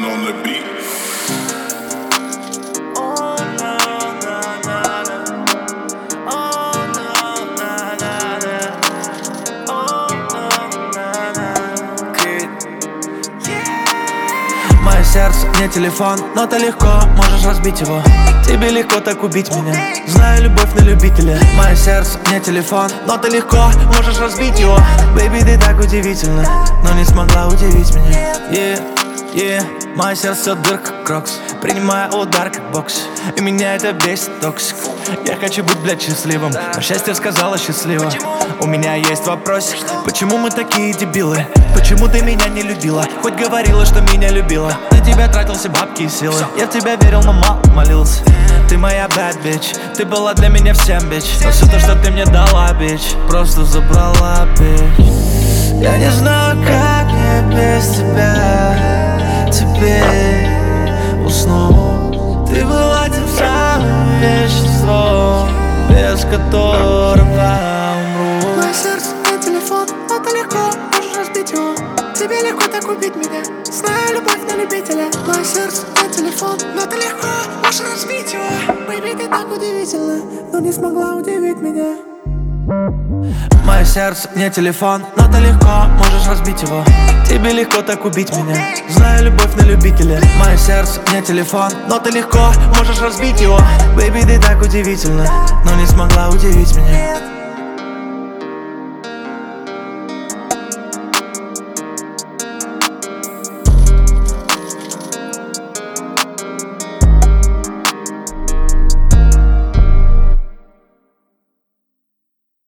on the beat. Мое сердце не телефон, но ты легко можешь разбить его. Тебе легко так убить меня. Знаю любовь на любителя. Мое сердце не телефон, но ты легко можешь разбить его. Бэйби, ты так удивительна, но не смогла удивить меня. Мое сердце дырка, крокс. Принимая удар как бокс, и меня это бесит, токсик. Я хочу быть, блядь, счастливым, но счастье сказала счастливо. У меня есть вопросик: почему мы такие дебилы? Почему ты меня не любила? Хоть говорила, что меня любила. На тебя тратил все бабки и силы. Я в тебя верил, но мало молился. Ты моя bad bitch, ты была для меня всем, bitch. Но все то, что ты мне дала, bitch, просто забрала, bitch. Я не знаю, как мне без тебя теперь уснуть. Ты была тем самым веществом, без которого умру. Мое сердце не телефон, но ты легко можешь разбить его. Тебе легко так убить меня. Знаю любовь на любителя. Мое сердце не телефон, но ты легко можешь разбить его. Бэйби, ты так удивительна, но не смогла удивить меня. Мое сердце не телефон, но ты легко можешь разбить его. Тебе легко так убить меня. Знаю любовь на любителя. Мое сердце не телефон, но ты легко можешь разбить его. Бэйби, ты так удивительна, но не смогла удивить меня.